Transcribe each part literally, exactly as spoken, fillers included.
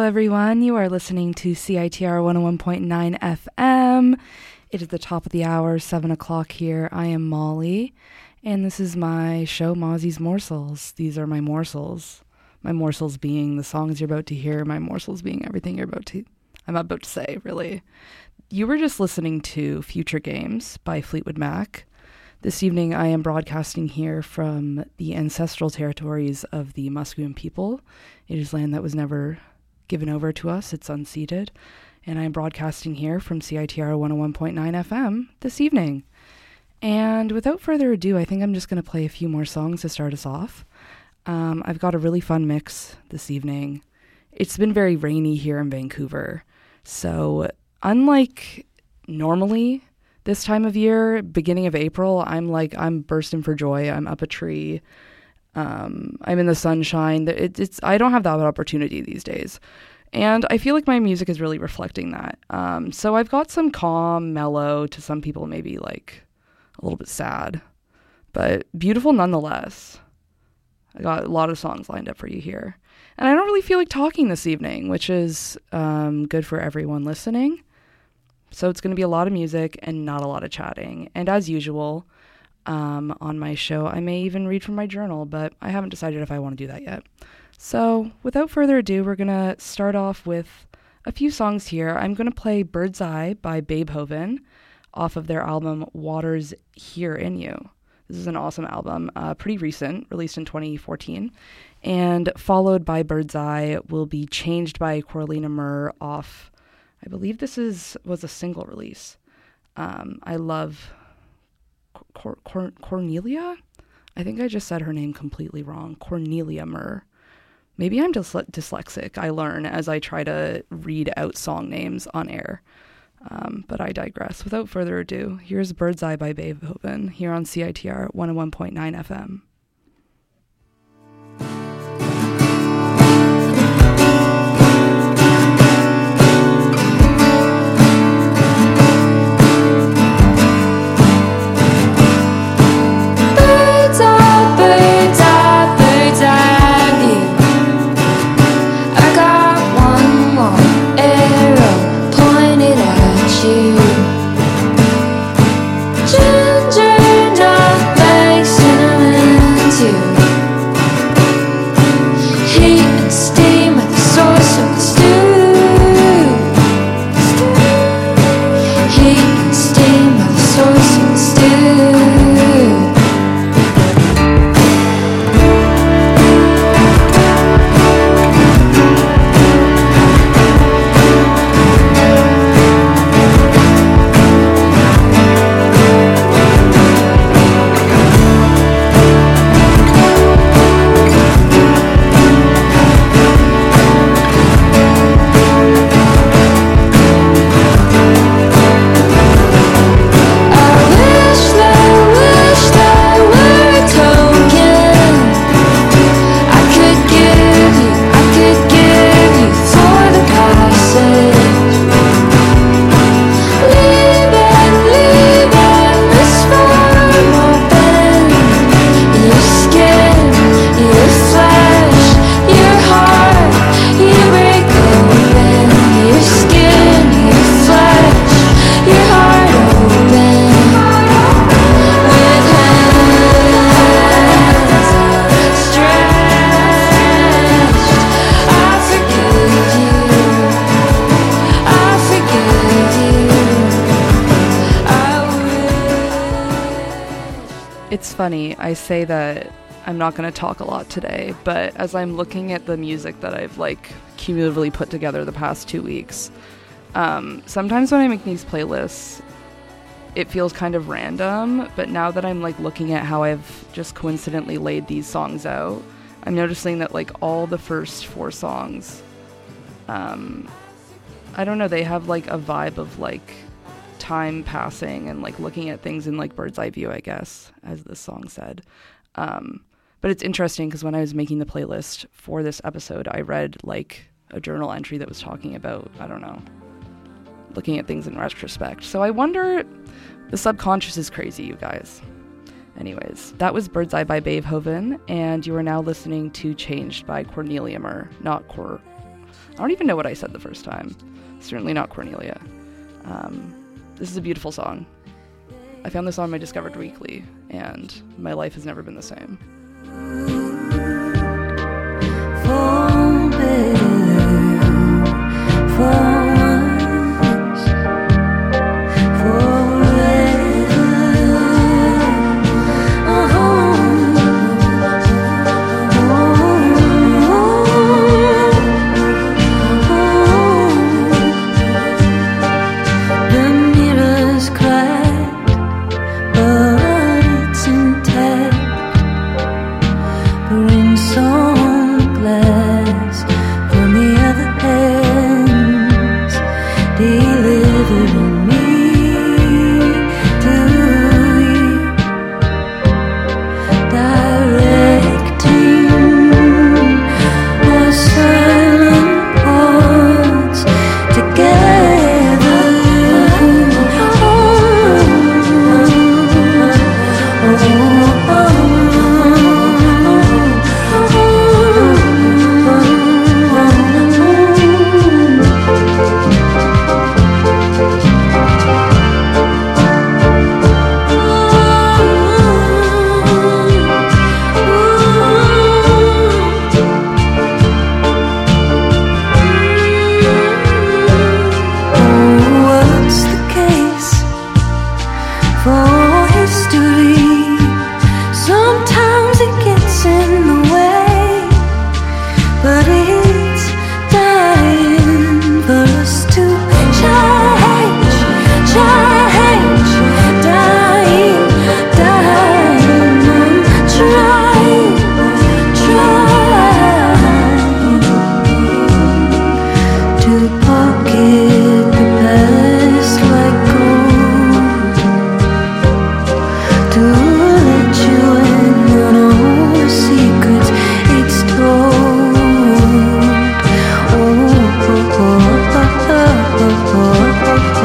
everyone. You are listening to C I T R one oh one point nine F M. It is the top of the hour, seven o'clock here. I am Molly, and this is my show, Mozzie's Morsels. These are my morsels. My morsels being the songs you're about to hear, my morsels being everything you're about to, I'm about to say, really. You were just listening to Future Games by Fleetwood Mac. This evening, I am broadcasting here from the ancestral territories of the Musqueam people. It is land that was never given over to us. It's unceded. And I'm broadcasting here from C I T R one oh one point nine F M this evening. And without further ado, I think I'm just going to play a few more songs to start us off. Um, I've got a really fun mix this evening. It's been very rainy here in Vancouver. So unlike normally this time of year, beginning of April, I'm like, I'm bursting for joy. I'm up a tree. Um, I'm in the sunshine. It, it's I don't have that opportunity these days. And I feel like my music is really reflecting that. Um, so I've got some calm, mellow, to some people maybe like a little bit sad, but beautiful nonetheless. I got a lot of songs lined up for you here. And I don't really feel like talking this evening, which is um, good for everyone listening. So it's going to be a lot of music and not a lot of chatting. And as usual, um, on my show, I may even read from my journal, but I haven't decided if I want to do that yet. So without further ado, we're going to start off with a few songs here. I'm going to play Bird's Eye by Beethoven off of their album Waters Here in You. This is an awesome album, uh, pretty recent, released in twenty fourteen. And followed by Bird's Eye will be Changed by Corleana Murr off, I believe this is was a single release. Um, I love Cor- Cor- Cornelia? I think I just said her name completely wrong. Cornelia Murr. Maybe I'm dys- dyslexic. I learn as I try to read out song names on air. Um, but I digress. Without further ado, here's Bird's Eye by Beethoven here on C I T R one oh one point nine F M. Funny, I say that I'm not going to talk a lot today, but as I'm looking at the music that I've like cumulatively put together the past two weeks, um, sometimes when I make these playlists, it feels kind of random, but now that I'm like looking at how I've just coincidentally laid these songs out, I'm noticing that like all the first four songs, um, I don't know, they have like a vibe of like time passing and like looking at things in like bird's eye view, I guess, as this song said. Um, but it's interesting because when I was making the playlist for this episode, I read like a journal entry that was talking about, I don't know, looking at things in retrospect. So I wonder, the subconscious is crazy, you guys. Anyways, that was Bird's Eye by Beethoven, and you are now listening to Changed by Cornelia Murr, not Cor... I don't even know what I said the first time. Certainly not Cornelia. Um, this is a beautiful song. I found this on my Discovered Weekly, and my life has never been the same. For better, for worse, forever. Oh, the mirror's cracked, but it's intact. We're in some glass from the other hands, delivering me to you, directing our silent parts together. Oh, oh, oh. What's the case for history? Sometimes it gets in the way, but it's dying for us to change, change, dying, dying, trying, trying to pocket the past like gold, to let you in on all the secrets it's told. Oh, oh, oh, oh, oh, oh, oh,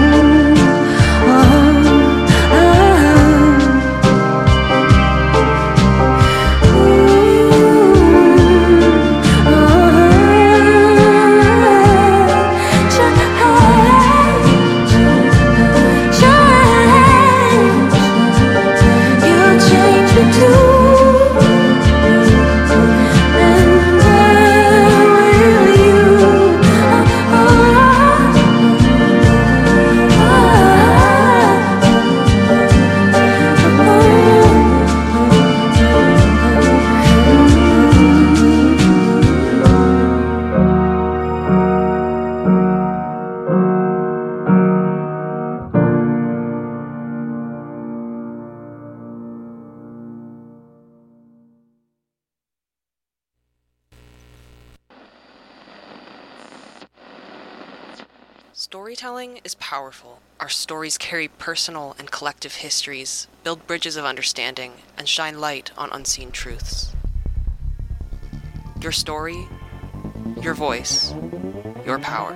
Storytelling is powerful. Our stories carry personal and collective histories, build bridges of understanding, and shine light on unseen truths. Your story, your voice, your power.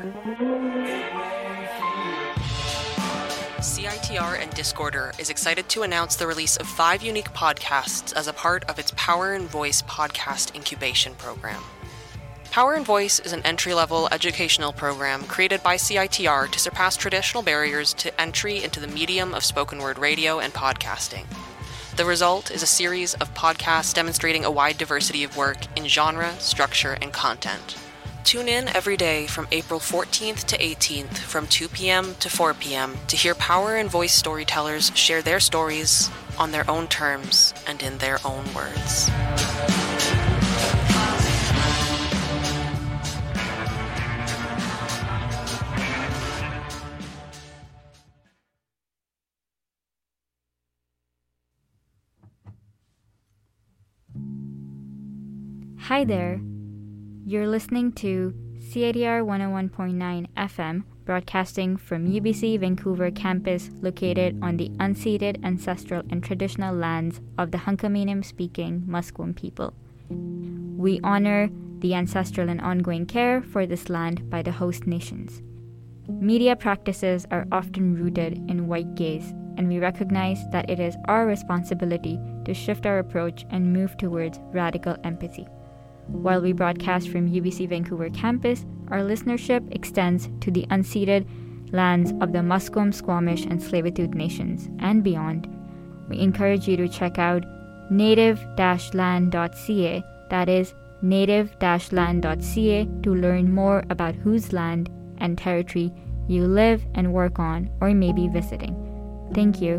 C I T R and Discorder is excited to announce the release of five unique podcasts as a part of its Power and Voice podcast incubation program. Power and Voice is an entry-level educational program created by C I T R to surpass traditional barriers to entry into the medium of spoken word radio and podcasting. The result is a series of podcasts demonstrating a wide diversity of work in genre, structure, and content. Tune in every day from April fourteenth to eighteenth from two p.m. to four p.m. to hear Power and Voice storytellers share their stories on their own terms and in their own words. Hi there. You're listening to C I T R one oh one point nine F M, broadcasting from U B C Vancouver campus located on the unceded ancestral and traditional lands of the Hunkaminam-speaking Musqueam people. We honor the ancestral and ongoing care for this land by the host nations. Media practices are often rooted in white gaze, and we recognize that it is our responsibility to shift our approach and move towards radical empathy. While we broadcast from U B C Vancouver campus, our listenership extends to the unceded lands of the Musqueam, Squamish, and Tsleil-Waututh nations and beyond. We encourage you to check out native dash land dot c a, that is native dash land dot c a, to learn more about whose land and territory you live and work on or may be visiting. Thank you.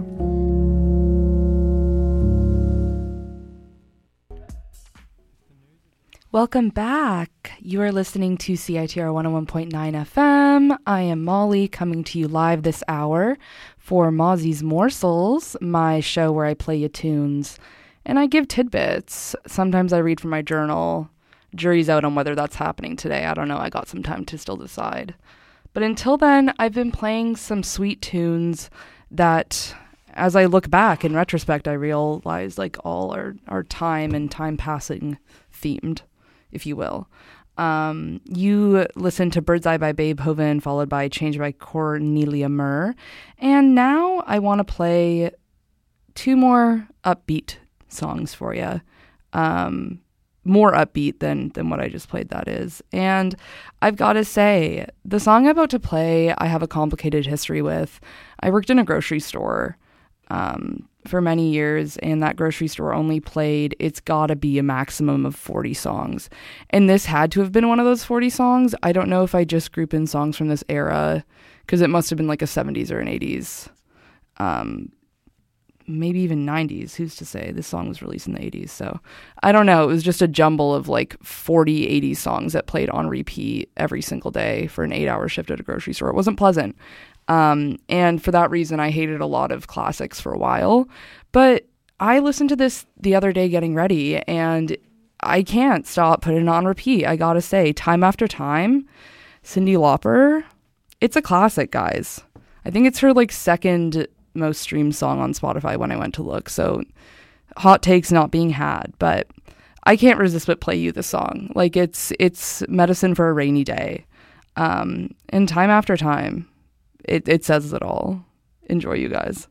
Welcome back. You are listening to C I T R one oh one point nine F M. I am Molly, coming to you live this hour for Mozzie's Morsels, my show where I play you tunes and I give tidbits. Sometimes I read from my journal. Jury's out on whether that's happening today. I don't know. I got some time to still decide. But until then, I've been playing some sweet tunes that, as I look back in retrospect, I realize like all are, are time and time passing themed, if you will. Um, you listened to Bird's Eye by Beethoven, followed by Change by Cornelia Murr. And now I want to play two more upbeat songs for you. Um, more upbeat than, than what I just played, that is. And I've got to say, the song I'm about to play, I have a complicated history with. I worked in a grocery store um, for many years, and that grocery store only played, it's gotta be a maximum of forty songs. And this had to have been one of those forty songs. I don't know if I just group in songs from this era, because it must have been like a seventies or an eighties. Um, maybe even nineties, who's to say? This song was released in the eighties, so I don't know. It was just a jumble of like forty, eighty songs that played on repeat every single day for an eight-hour shift at a grocery store. It wasn't pleasant. Um, and for that reason, I hated a lot of classics for a while. But I listened to this the other day getting ready, and I can't stop putting it on repeat. I gotta say, Time After Time, Cyndi Lauper, it's a classic, guys. I think it's her like second most streamed song on Spotify when I went to look. So hot takes not being had, but I can't resist but play you the song. Like it's it's medicine for a rainy day. Um, and Time After Time, it, it says it all. Enjoy, you guys.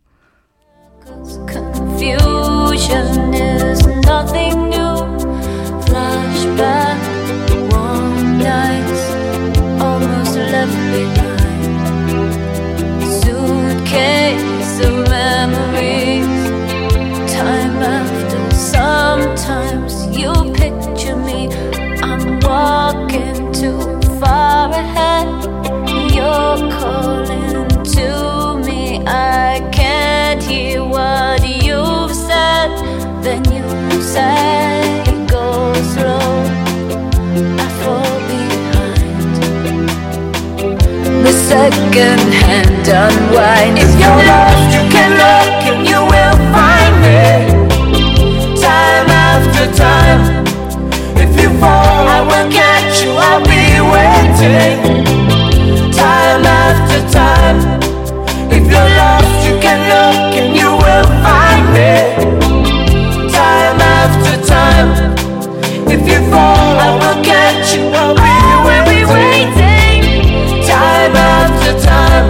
Confusion is nothing new. Flashback, warm nights, almost left behind. Suitcase of memories. Time after, sometimes you picture me. I'm walking too far ahead. You're calling to me. I can't hear what you've said. Then you say, go slow, I fall behind. The second hand unwind. If you're lost, you can look and you will find me. Time after time. If you fall, I will catch you, I'll be waiting. Time after time. If you're lost, you can look and you will find me. Time after time. If you fall, I will catch you, I'll be waiting. Time after time.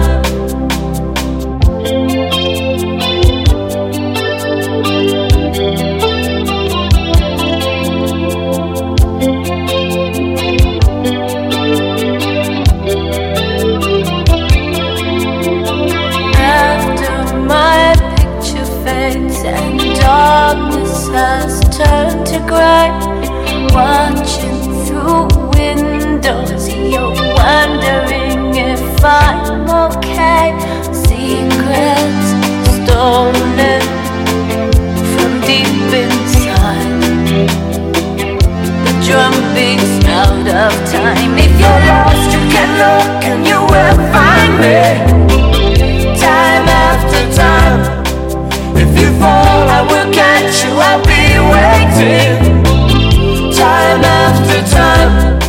And darkness has turned to grey. Watching through windows, you're wondering if I'm okay. Secrets stolen from deep inside. The drum beats out of time. If you're lost, you can look and you will find me. Time after time. If you fall, I will catch you, I'll be waiting. Time after time.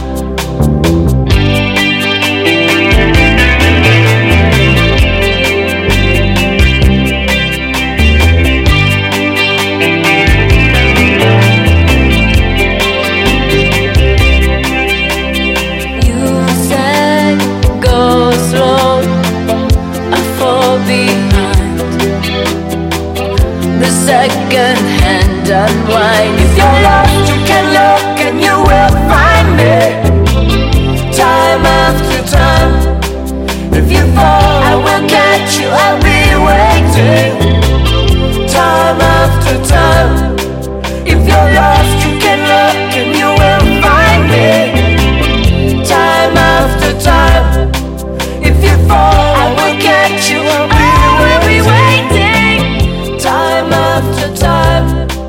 You said, go slow, I fall behind. The second hand unwind. If you're lost, you can look and you will find me. Time after time. If you fall, I will catch you, I'll be waiting. Time after time. If you're lost, you can look and you will find me. Time after time. If you fall, I will catch you, I'll be, I will be waiting. Time after time.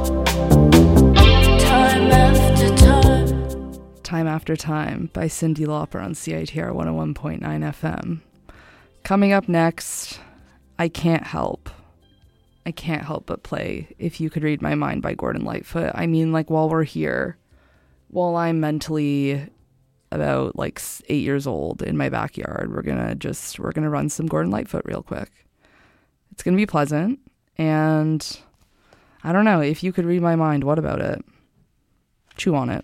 Time after time. Time After Time by Cyndi Lauper on C I T R one oh one point nine F M. Coming up next, I Can't Help. I can't help but play If You Could Read My Mind by Gordon Lightfoot. I mean, like, while we're here, while I'm mentally about, like, eight years old in my backyard, we're gonna just, we're gonna run some Gordon Lightfoot real quick. It's gonna be pleasant, and I don't know, if you could read my mind, what about it? Chew on it.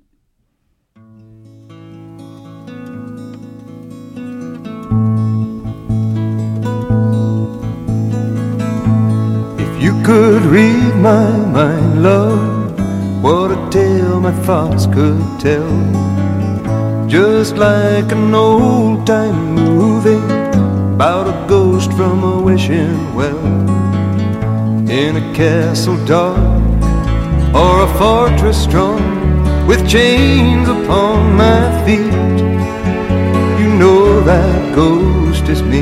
You could read my mind, love, what a tale my thoughts could tell. Just like an old-time movie about a ghost from a wishing well. In a castle dark or a fortress strong with chains upon my feet, you know that ghost is me.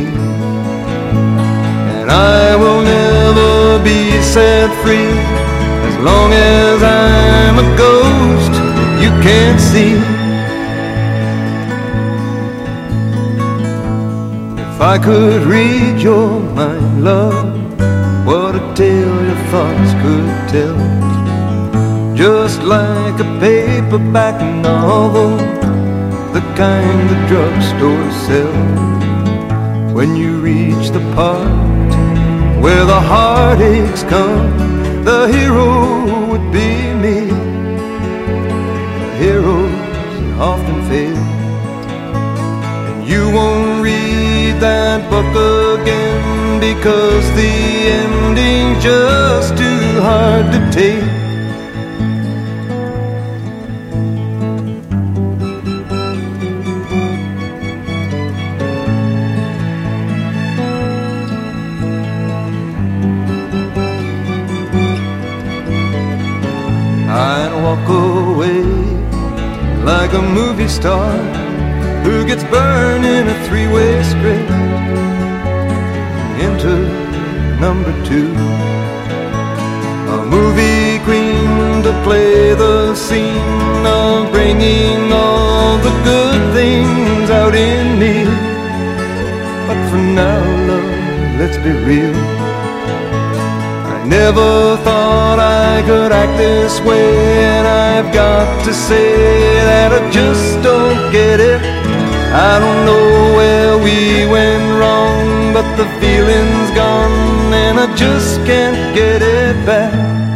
And I will never be set free as long as I'm a ghost that you can't see. If I could read your mind, love, what a tale your thoughts could tell. Just like a paperback novel, the kind the drugstore sells. When you reach the part where the heartaches come, the hero would be me. The heroes often fail, and you won't read that book again because the ending's just too hard to take. I'd walk away like a movie star who gets burned in a three-way script into number two. A movie queen to play the scene of bringing all the good things out in me. But for now, love, let's be real, never thought I could act this way, and I've got to say that I just don't get it. I don't know where we went wrong, but the feeling's gone and I just can't get it back.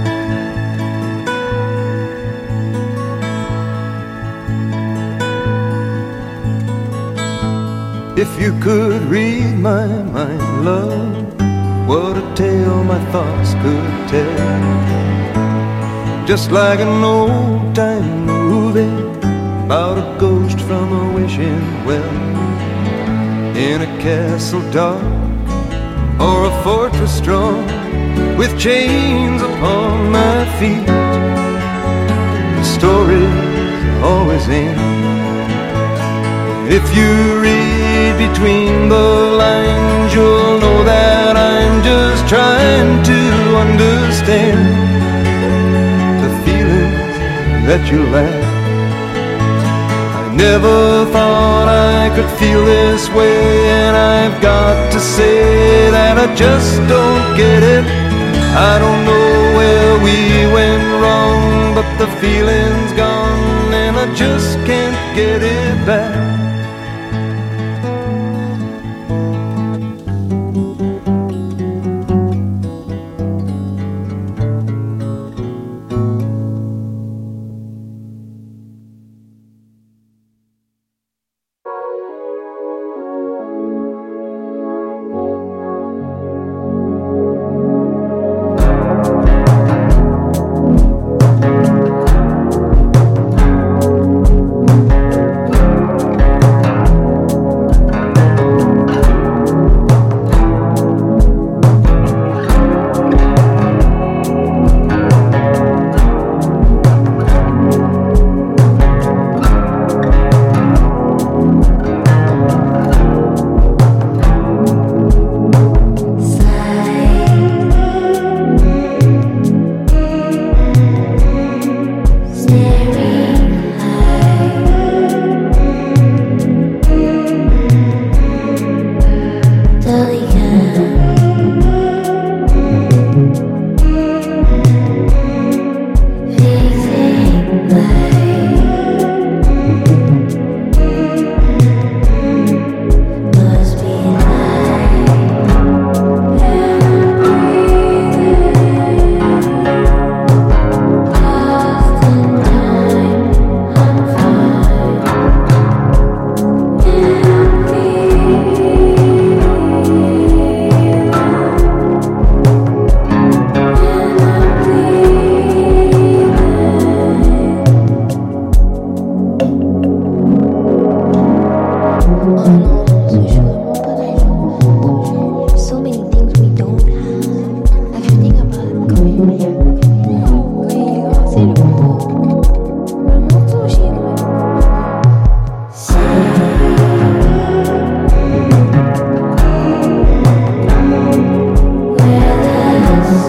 If you could read my mind, love, what a tale my thoughts could tell. Just like an old-time movie about a ghost from a wishing well. In a castle dark or a fortress strong with chains upon my feet, the stories always end. If you read between the lines, you'll know that I'm just trying to understand the feelings that you lack. I never thought I could feel this way, and I've got to say that I just don't get it. I don't know where we went wrong, but the feeling's gone and I just can't get it back.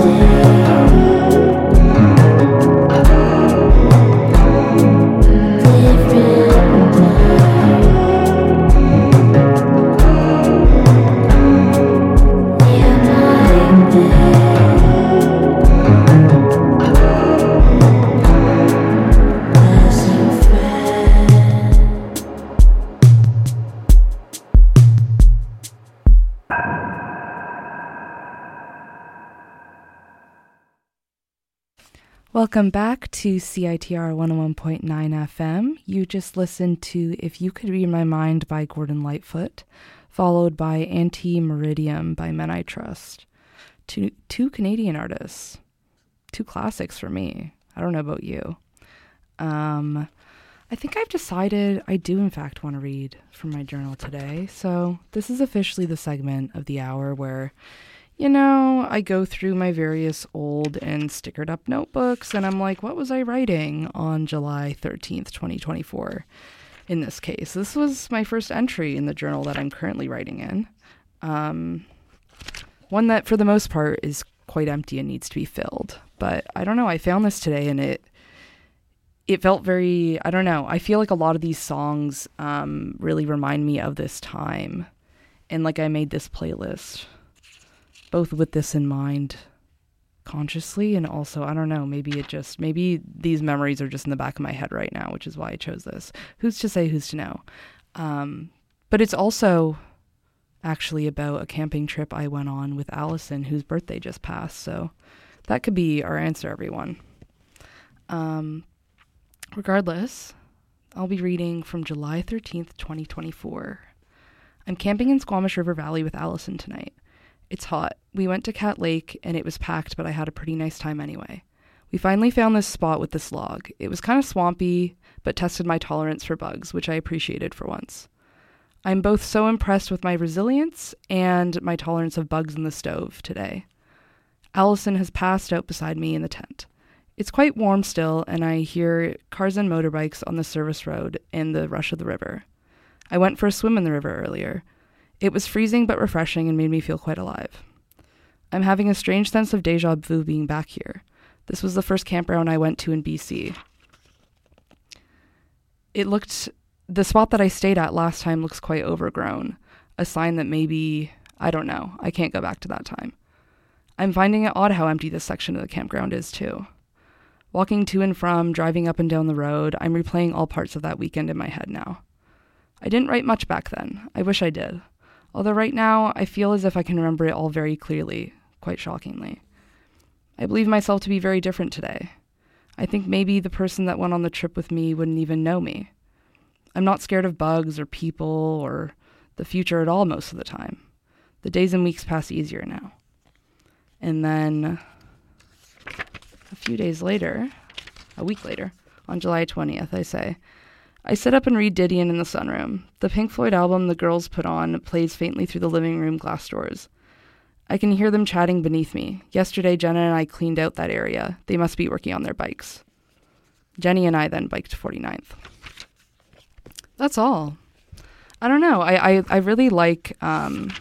Welcome back to C I T R one oh one point nine F M. You just listened to If You Could Read My Mind by Gordon Lightfoot, followed by Anti-Meridium by Men I Trust. Two, two Canadian artists. Two classics for me. I don't know about you. Um, I think I've decided I do in fact want to read from my journal today. So this is officially the segment of the hour where, you know, I go through my various old and stickered up notebooks and I'm like, what was I writing on July thirteenth, twenty twenty-four? In this case, this was my first entry in the journal that I'm currently writing in. Um, one that for the most part is quite empty and needs to be filled. But I don't know, I found this today and it it felt very, I don't know, I feel like a lot of these songs um, really remind me of this time. And like I made this playlist both with this in mind consciously and also, I don't know, maybe it just, maybe these memories are just in the back of my head right now, which is why I chose this. Who's to say, who's to know? Um, but it's also actually about a camping trip I went on with Allison, whose birthday just passed. So that could be our answer, everyone. Um, regardless, I'll be reading from July thirteenth, twenty twenty-four. I'm camping in Squamish River Valley with Allison tonight. It's hot. We went to Cat Lake and it was packed, but I had a pretty nice time anyway. We finally found this spot with this log. It was kind of swampy, but tested my tolerance for bugs, which I appreciated for once. I'm both so impressed with my resilience and my tolerance of bugs in the stove today. Allison has passed out beside me in the tent. It's quite warm still, and I hear cars and motorbikes on the service road and the rush of the river. I went for a swim in the river earlier. It was freezing but refreshing and made me feel quite alive. I'm having a strange sense of deja vu being back here. This was the first campground I went to in B C. It looked, the spot that I stayed at last time looks quite overgrown, a sign that maybe, I don't know, I can't go back to that time. I'm finding it odd how empty this section of the campground is too. Walking to and from, driving up and down the road, I'm replaying all parts of that weekend in my head now. I didn't write much back then. I wish I did. Although right now, I feel as if I can remember it all very clearly, quite shockingly. I believe myself to be very different today. I think maybe the person that went on the trip with me wouldn't even know me. I'm not scared of bugs or people or the future at all most of the time. The days and weeks pass easier now. And then a few days later, a week later, on July twentieth, I say, I sit up and read Didion in the sunroom. The Pink Floyd album the girls put on plays faintly through the living room glass doors. I can hear them chatting beneath me. Yesterday, Jenna and I cleaned out that area. They must be working on their bikes. Jenny and I then biked to forty-ninth. That's all. I don't know. I, I, I really like um,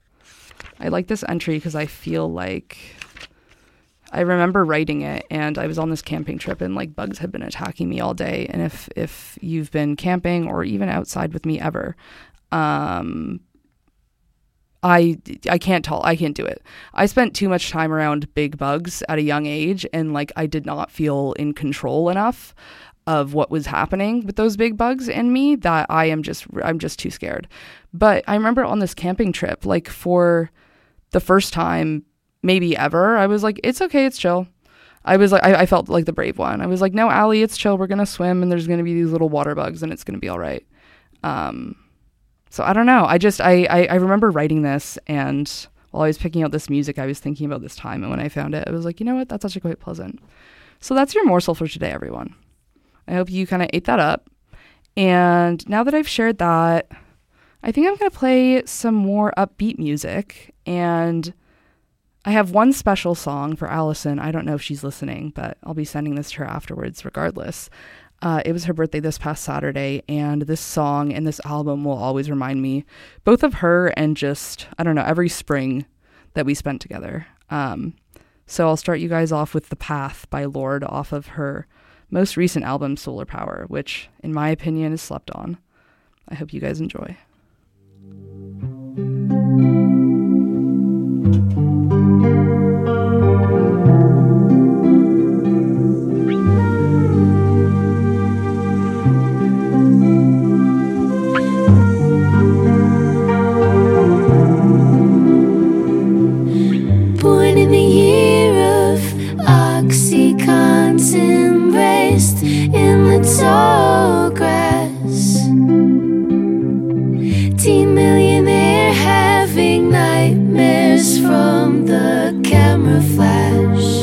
I like this entry because I feel like I remember writing it and I was on this camping trip and like bugs had been attacking me all day. And if, if you've been camping or even outside with me ever, um, I, I can't tell, I can't do it. I spent too much time around big bugs at a young age and like I did not feel in control enough of what was happening with those big bugs in me that I am just, I'm just too scared. But I remember on this camping trip, like for the first time, maybe ever, I was like, it's okay, it's chill. I was like, I, I felt like the brave one. I was like, no, Allie, it's chill. We're going to swim and there's going to be these little water bugs and it's going to be all right. Um, so I don't know. I just, I, I, I remember writing this and while I was picking out this music, I was thinking about this time. And when I found it, I was like, you know what? That's actually quite pleasant. So that's your morsel for today, everyone. I hope you kind of ate that up. And now that I've shared that, I think I'm going to play some more upbeat music. And I have one special song for Allison. I don't know if she's listening, but I'll be sending this to her afterwards regardless. Uh, it was her birthday this past Saturday, and this song and this album will always remind me both of her and just, I don't know, every spring that we spent together. Um, So I'll start you guys off with The Path by Lorde off of her most recent album, Solar Power, which, in my opinion, is slept on. I hope you guys enjoy. Born in the year of Oxycon's embraced in the tall grass. Teen millionaire having nightmares from the camera flash.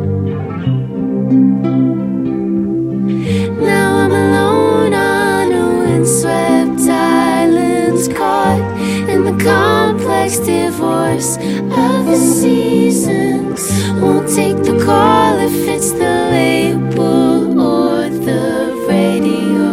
Now I'm alone on a windswept island, caught in the complex divorce of the seasons. Won't take the call if it's the label or the radio.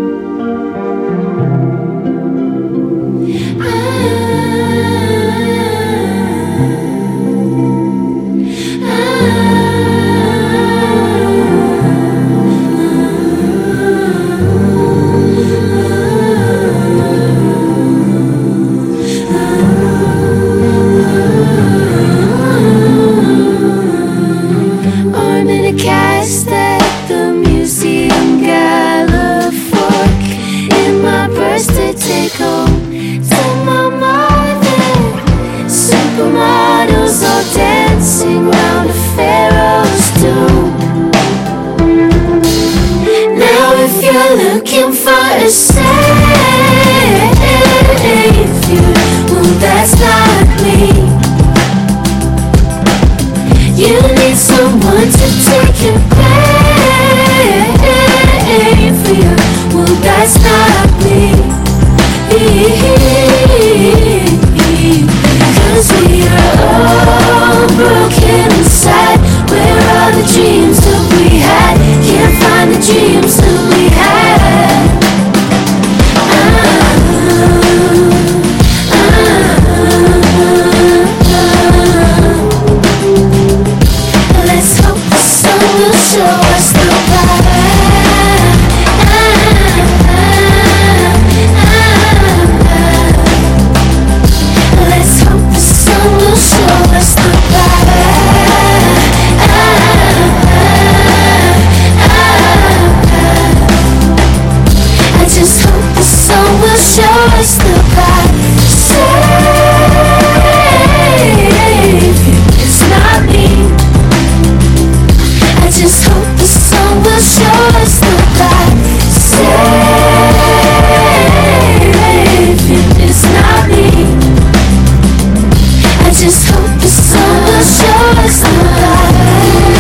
Looking for a savior, well that's not me. You need someone to take your blame for you, well that's not me. Cause we are all broken inside. Where are the dreams that we had? Can't find the dreams that we had. Let's hope the sun will show us the path. Let's hope the sun will show us the path. I just hope the sun will show us the path. Savior, it's not me. I just hope the sun will show us the path. Savior, it's not me. I just hope the sun will show us the path.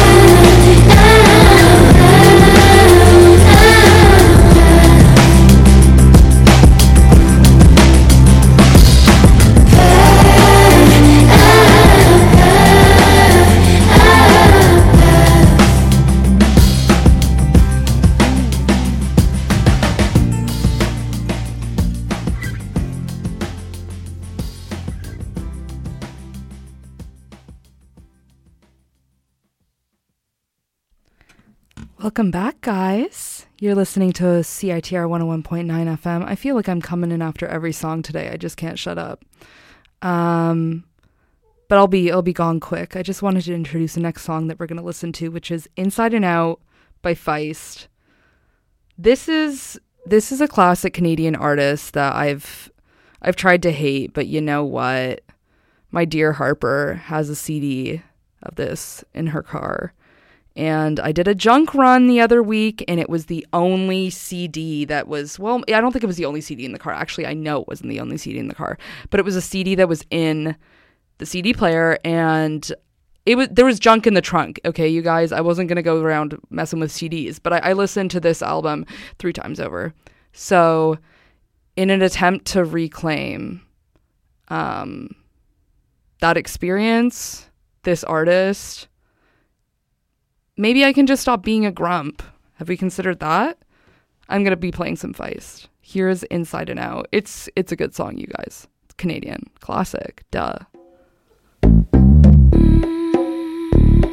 Welcome back, guys. You're listening to C I T R one oh one point nine F M. I feel like I'm coming in after every song today. I just can't shut up. Um, but I'll be I'll be gone quick. I just wanted to introduce the next song that we're going to listen to, which is Inside and Out by Feist. This is this is a classic Canadian artist that I've I've tried to hate, but you know what? My dear Harper has a C D of this in her car. And I did a junk run the other week, and it was the only C D that was, well, I don't think it was the only C D in the car. Actually, I know it wasn't the only C D in the car. But it was a C D that was in the C D player, and it was there was junk in the trunk. Okay, you guys, I wasn't going to go around messing with C Ds, but I, I listened to this album three times over. So in an attempt to reclaim um, that experience, this artist, maybe I can just stop being a grump. Have we considered that? I'm going to be playing some Feist. Here's Inside and Out. It's it's a good song, you guys. It's Canadian. Classic. Duh. Mm-hmm.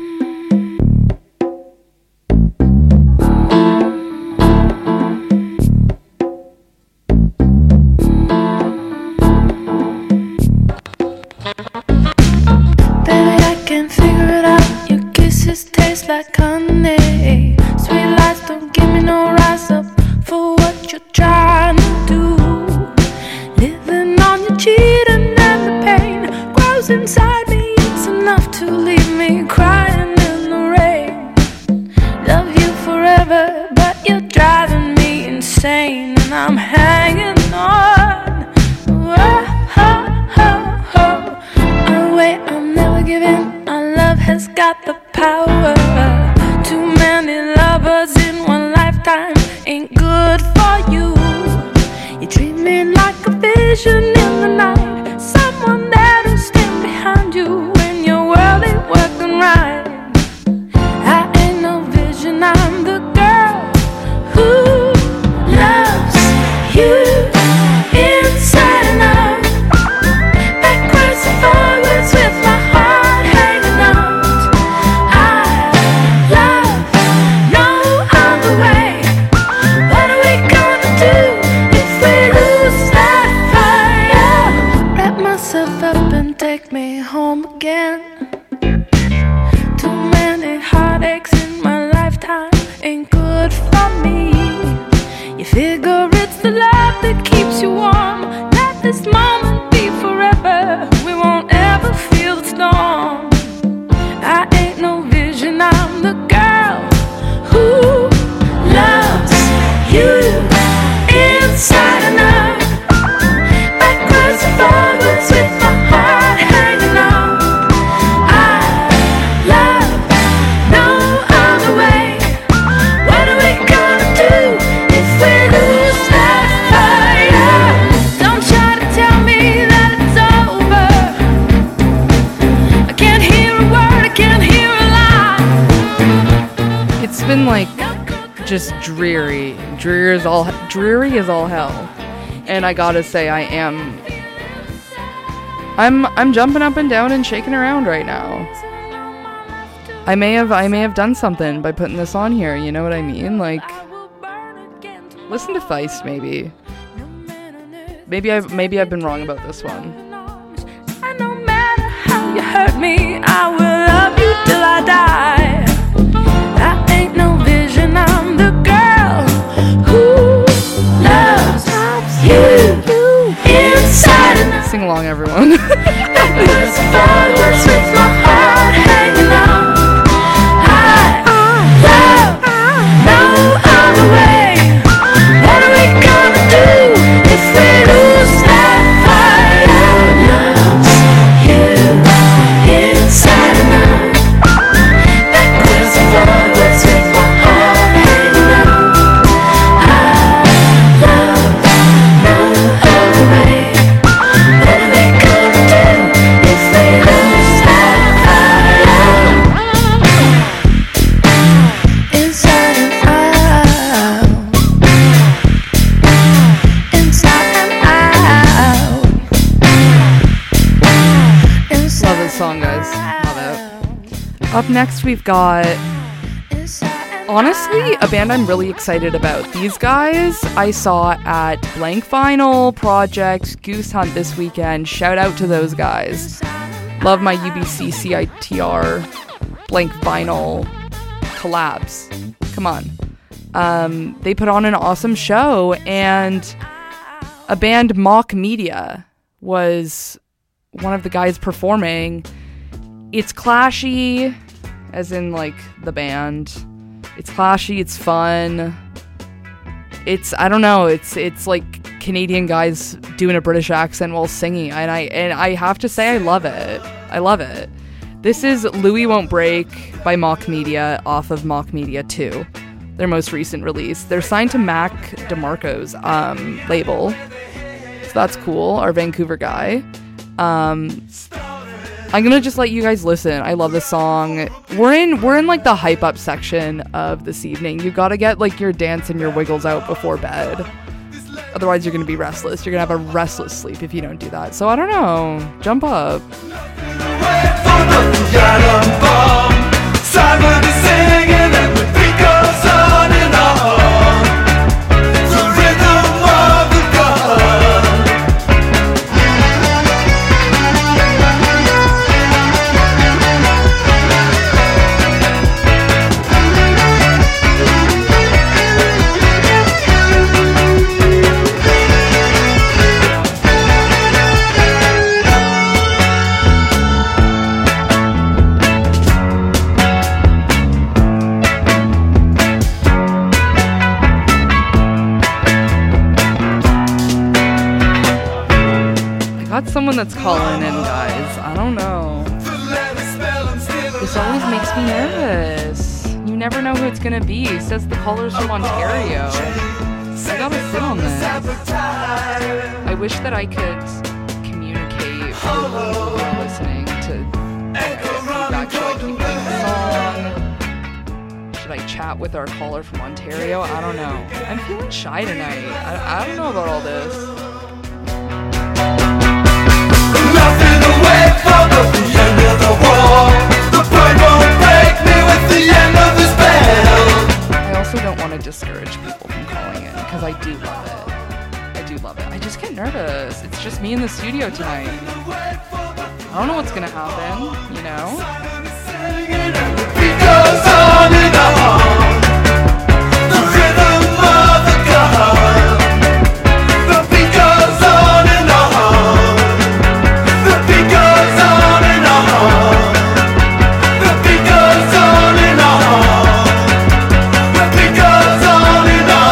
taste like honey. Sweet lies don't give me no rise up for what you're trying to do. Living on your cheating and the pain grows inside me. It's enough to leave me crying in the rain. Love you forever, but you're driving me insane, and I'm hanging on. Whoa, ho, ho, ho. Oh wait, I'll never give in. Our love has got the power. Too many lovers in one lifetime ain't good for you. You treat me like a vision in the night, someone there to stand behind you when your world ain't working right. I ain't no vision, I'm the girl who loves you inside and out, backwards and forwards with my heart hanging out. I love no other way. What are we gonna do if we lose that fire? Wrap myself up and take me home again. Too many heartaches in my lifetime ain't good for me. You figure it's the love that keeps you warm. Let this moment be forever. We won't ever feel the storm. I ain't no vision, I'm the girl who loves you inside and out, backwards and forwards with my heart hanging out. I love no other way. What are we gonna do if we lose that fire? Don't try to tell me that it's over. I can't hear a word, I can't hear a lie. It's been like just dreary. Dreary is all dreary is all hell. And I gotta say, I am I'm I'm jumping up and down and shaking around right now. I may have I may have done something by putting this on here, you know what I mean? Like, listen to Feist maybe. Maybe I've maybe I've been wrong about this one. And no matter how you hurt me, I will love you till I die. I ain't no vision, I'm the girl who loves you inside and out. Sing along, everyone. Backwards and forwards with my heart hanging out. I love no other way. What are we gonna do if we lose that fire? Loves you inside and out, backwards and forwards with my heart hanging out. I love no other way. What are we gonna do if we lose that fire? Inside and out, inside and out, inside. Love this song, guys. Love it. Up next, we've got, honestly, a band I'm really excited about. These guys I saw at Blank Vinyl Project Goose Hunt this weekend. Shout out to those guys. Love my U B C C I T R Blank Vinyl collabs. Come on. Um, they put on an awesome show, and a band, Mock Media, was one of the guys performing. It's clashy, as in like the band. It's clashy, it's fun. It's, I don't know, it's it's like Canadian guys doing a British accent while singing, and I and I have to say I love it. I love it. This is Louis Won't Break by Mock Media off of Mock Media two, their most recent release. They're signed to Mac DeMarco's um, label, so that's cool, our Vancouver guy. Um, I'm gonna just let you guys listen. I love this song. We're in we're in like the hype up section of this evening. You gotta get like your dance and your wiggles out before bed. Otherwise you're gonna be restless. You're gonna have a restless sleep if you don't do that. So I don't know. Jump up. Simon is singing and the beat goes on and on. The rhythm of the gun. someone that's calling in, guys. I don't know. This always makes me nervous. You never know who it's gonna be. It says the caller's from Ontario. I gotta sit on this. I wish that I could communicate with people who are listening to get feedback. Should I keep playing the song? Should I chat with our caller from Ontario? I don't know. I'm feeling shy tonight. I, I don't know about all this. Nothing to wait for but the end of the war. The bird won't break me with the end of this battle. I also don't want to discourage people from calling in because I do love it. I do love it. I just get nervous. It's just me in the studio tonight. I don't know what's gonna happen, you know? The beat goes on and on. The rhythm of the gun. The beat goes on and on. The beat goes on and on. The beat goes on and on. The beat goes on and on.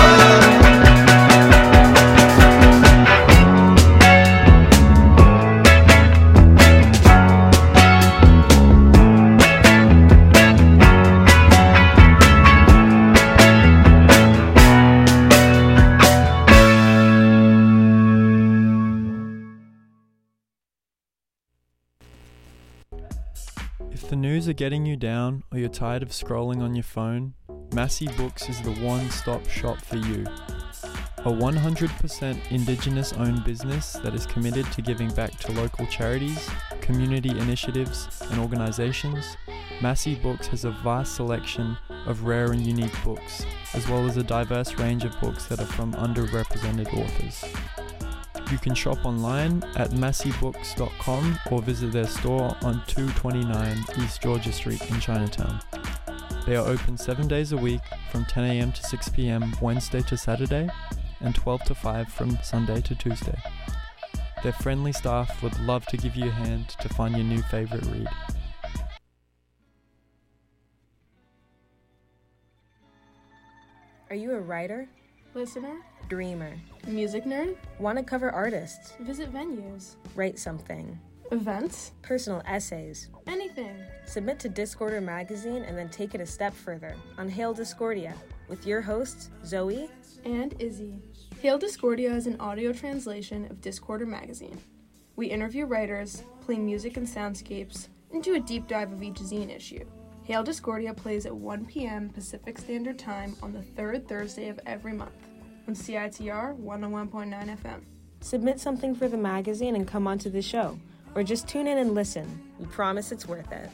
If the news are getting you down or you're tired of scrolling on your phone, Massey Books is the one-stop shop for you. A one hundred percent Indigenous owned business that is committed to giving back to local charities, community initiatives and organizations, Massey Books has a vast selection of rare and unique books, as well as a diverse range of books that are from underrepresented authors. You can shop online at massey books dot com or visit their store on two twenty-nine East Georgia Street in Chinatown. They are open seven days a week from ten a.m. to six p.m. Wednesday to Saturday and twelve to five from Sunday to Tuesday. Their friendly staff would love to give you a hand to find your new favorite read. Are you a writer? Listener? Dreamer? Music nerd? Want to cover artists? Visit venues? Write something? Events? Personal essays? Anything. Submit to Discorder magazine and then take it a step further on Hail Discordia with your hosts, Zoe and Izzy. Hail Discordia is an audio translation of Discorder magazine. We interview writers, play music and soundscapes, and do a deep dive of each zine issue. Hail Discordia plays at one p.m. Pacific Standard Time on the third Thursday of every month on C I T R one oh one point nine F M. Submit something for the magazine and come onto the show, or just tune in and listen. We promise it's worth it.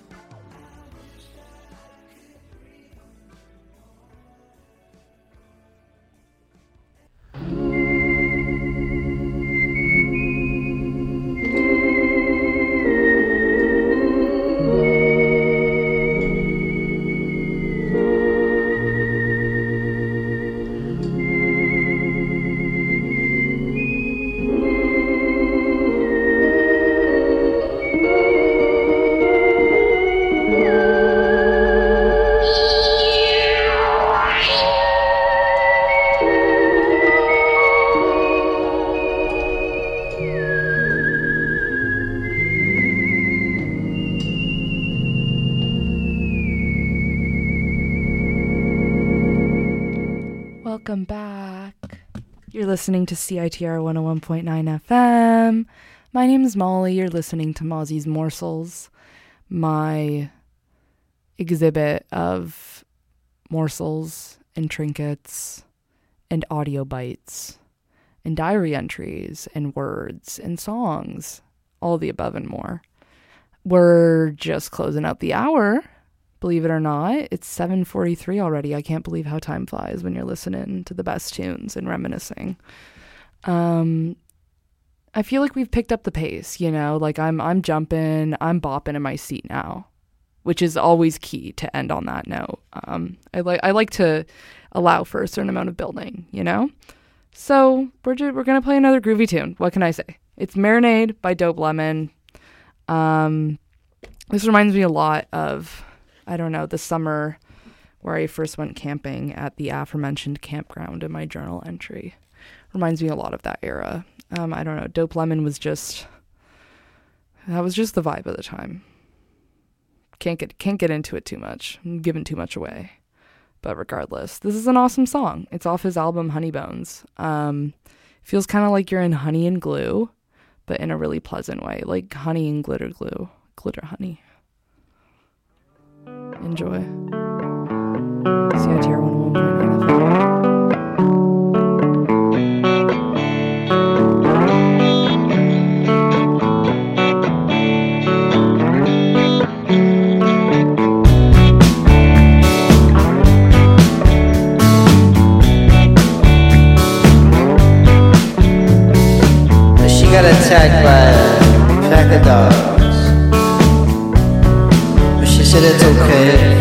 Welcome back. You're listening to C I T R one oh one point nine F M. My name is Molly. You're listening to Mozzie's Morsels, my exhibit of morsels and trinkets and audio bites and diary entries and words and songs, all the above and more. We're just closing out the hour. Believe it or not, it's seven forty-three already. I can't believe how time flies when you're listening to the best tunes and reminiscing. Um, I feel like we've picked up the pace, you know, like I'm I'm jumping, I'm bopping in my seat now, which is always key to end on that note. Um, I like I like to allow for a certain amount of building, you know. So we're ju- we're gonna play another groovy tune. What can I say? It's Marinade by Dope Lemon. Um, this reminds me a lot of, I don't know, the summer where I first went camping at the aforementioned campground in my journal entry. Reminds me a lot of that era. Um, I don't know, Dope Lemon was just That was just the vibe of the time. Can't get can't get into it too much. I'm giving too much away. But regardless, this is an awesome song. It's off his album Honey Bones. Um, feels kind of like you're in Honey and Glue, but in a really pleasant way, like honey and glitter glue, glitter honey. Enjoy. C I T R one oh one point nine F M. Got attacked by a pack of dogs, but she said it's okay.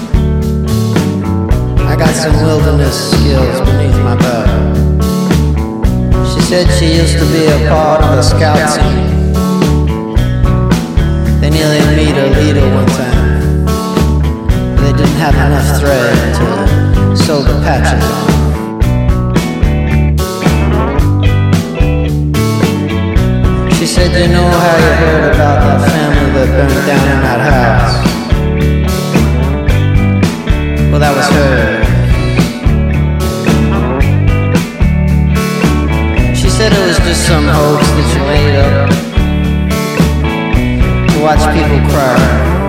I got some wilderness skills beneath my belt. She said she used to be a part of a scout team. They nearly beat a leader one time, but they didn't have enough thread to sew the patches on. She said, you know how you heard about that family that burned down in that house? Well, that was her. She said it was just some hoax that you made up to watch people cry.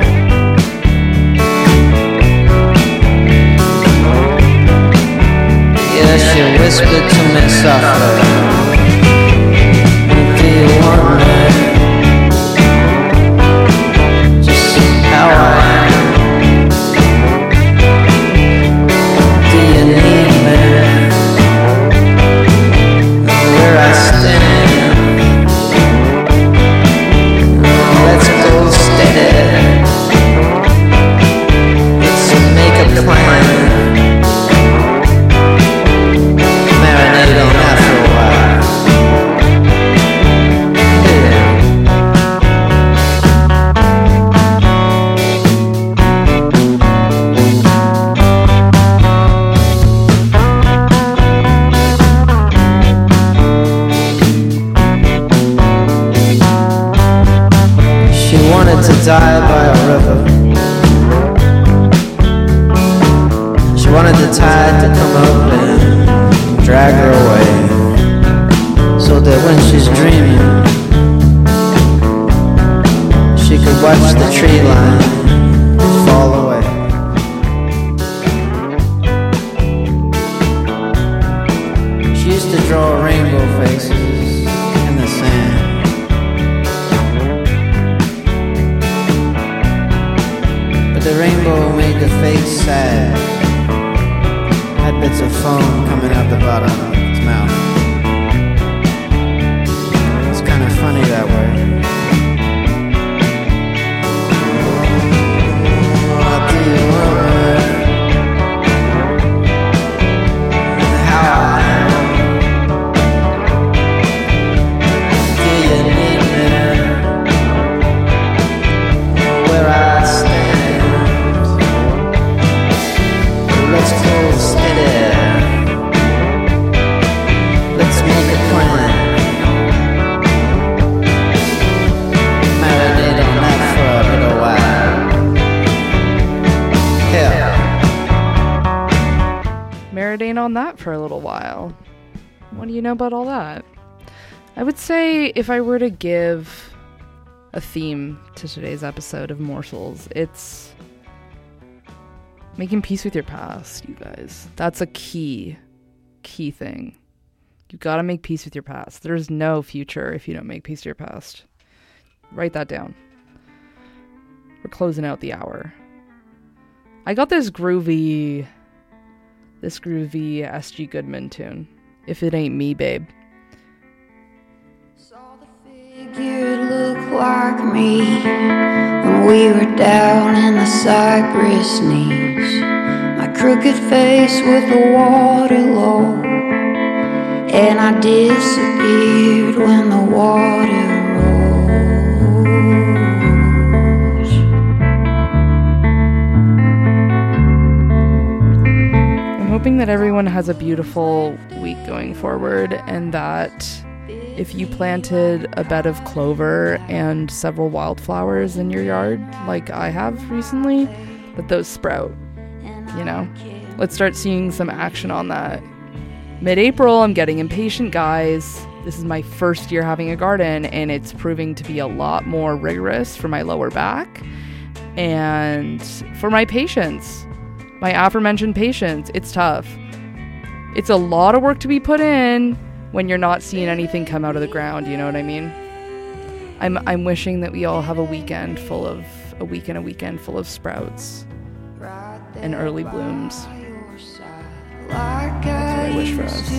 Yeah, she whispered to me softly. Just how I am. Do you need me? Where I stand. Let's go steady. Let's make a plan. Marinate on that for a while. To die by a river. She wanted the tide to come up and drag her away, so that when she's dreaming, she could watch the tree line fall away. She used to draw rainbow faces in the sand. The rainbow made the face sad. Had bits of foam coming out the bottom of its mouth. It's kind of funny that way. Oh, do you want me? How I am? Do you need me? Where I stand? Let's go steady. Let's make a plan. Marinate on that for a little while. Yeah. Marinate on that for a little while. What do you know about all that? I would say if I were to give a theme to today's episode of Morsels, it's making peace with your past, you guys. That's a key, key thing. You gotta make peace with your past. There's no future if you don't make peace with your past. Write that down. We're closing out the hour. I got this groovy, this groovy S G Goodman tune. If It Ain't Me, Babe. Saw the figure look like me when we were down in the Cypress knees. My crooked face with the water low, and I disappeared when the water rose. I'm hoping that everyone has a beautiful week going forward, and that if you planted a bed of clover and several wildflowers in your yard, like I have recently, that those sprout, you know? Let's start seeing some action on that. Mid-April, I'm getting impatient, guys. This is my first year having a garden, and it's proving to be a lot more rigorous for my lower back and for my patience. My aforementioned patience. It's tough. It's a lot of work to be put in when you're not seeing anything come out of the ground, you know what I mean? I'm I'm wishing that we all have a weekend full of a week and a weekend full of sprouts and early blooms. That's what I wish for us.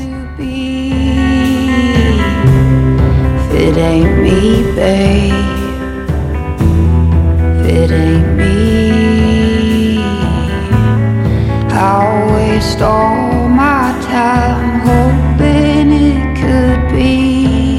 If it ain't me, babe, if it ain't me, I'll waste all my time hoping it could be.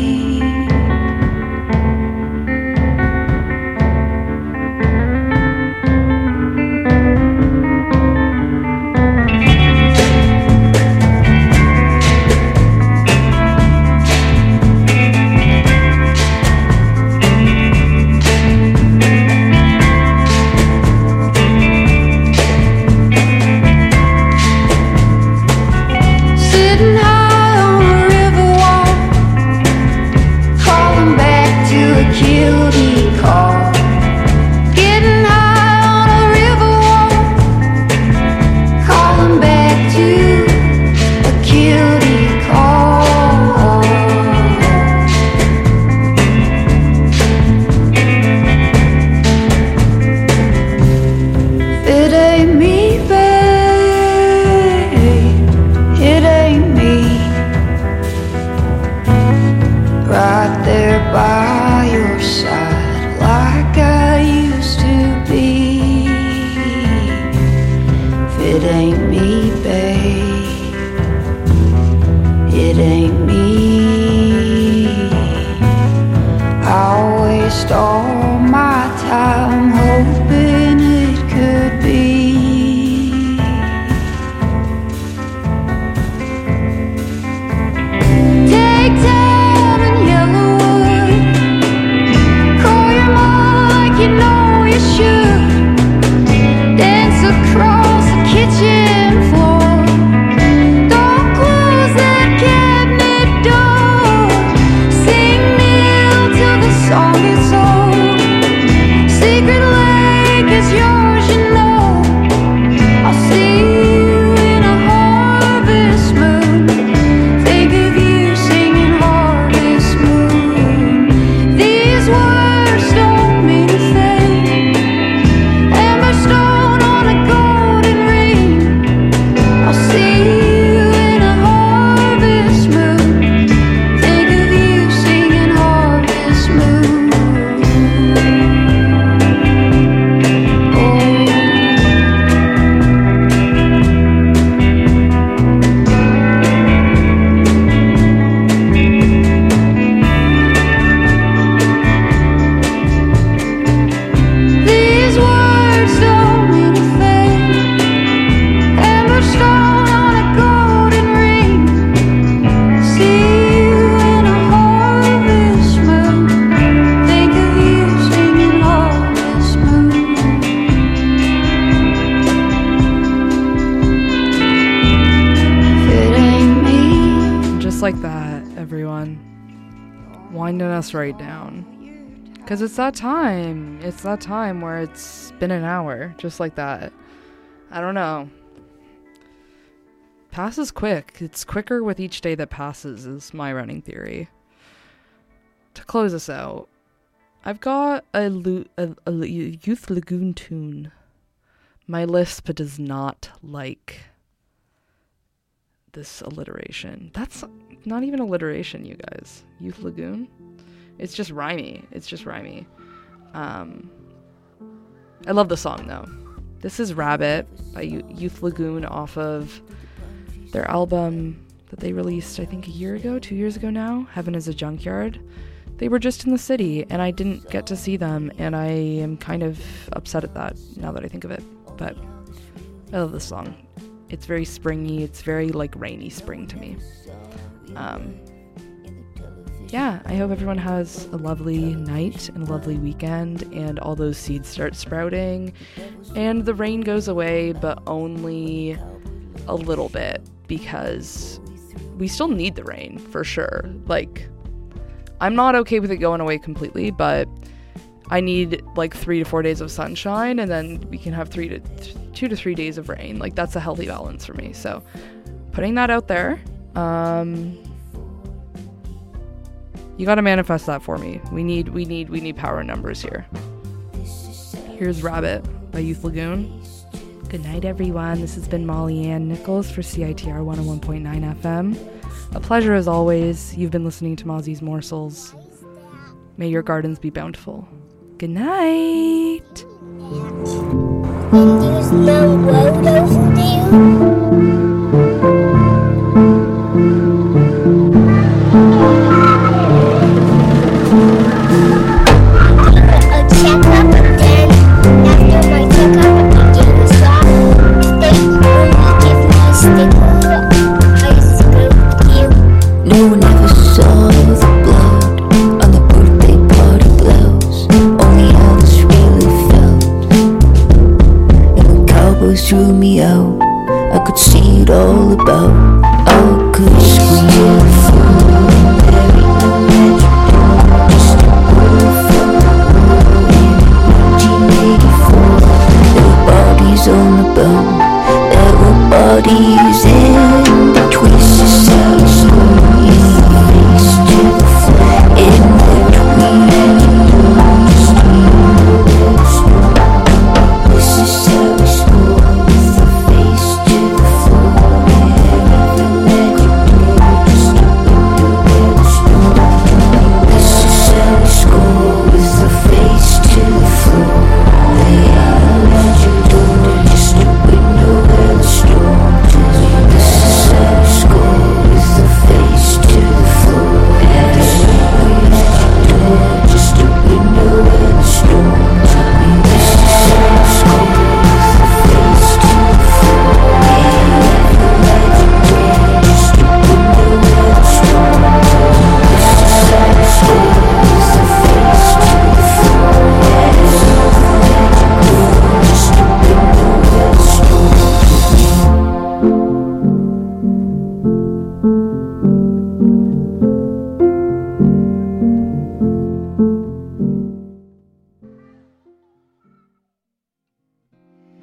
Right down, because it's that time it's that time where it's been an hour just like that. I don't know, passes quick. It's quicker with each day that passes is my running theory. To close us out, I've got a, lo- a, a Youth Lagoon tune. My lisp does not like this alliteration. That's not even alliteration, you guys. Youth Lagoon. It's just rhymey. It's just rhymey. Um, I love the song, though. This is Rabbit by Youth Lagoon off of their album that they released, I think, a year ago, two years ago now, Heaven is a Junkyard. They were just in the city, and I didn't get to see them, and I am kind of upset at that, now that I think of it. But I love this song. It's very springy. It's very, like, rainy spring to me. Um... yeah, I hope everyone has a lovely night and a lovely weekend, and all those seeds start sprouting, and the rain goes away, but only a little bit, because we still need the rain, for sure. Like, I'm not okay with it going away completely, but I need like three to four days of sunshine, and then we can have three to th- two to three days of rain. Like, that's a healthy balance for me. So putting that out there, um, you got to manifest that for me. We need, we need, we need power in numbers here. Here's Rabbit by Youth Lagoon. Good night, everyone. This has been Molly Ann Nichols for C I T R one oh one point nine F M. A pleasure as always. You've been listening to Mozzie's Morsels. May your gardens be bountiful. Good night. And there's no road over there. I'll check up again. After my checkup, I give a stop. If they only give me a sticker, I spoke you. No one ever saw the blood on the birthday party blouse. Only Alice really felt. And when cowboys threw me out, I could see it all about. I could scream for there ain't no magic, just a word from the world in nineteen eighty-four. There were bodies on the bone, there were bodies in the twisted south.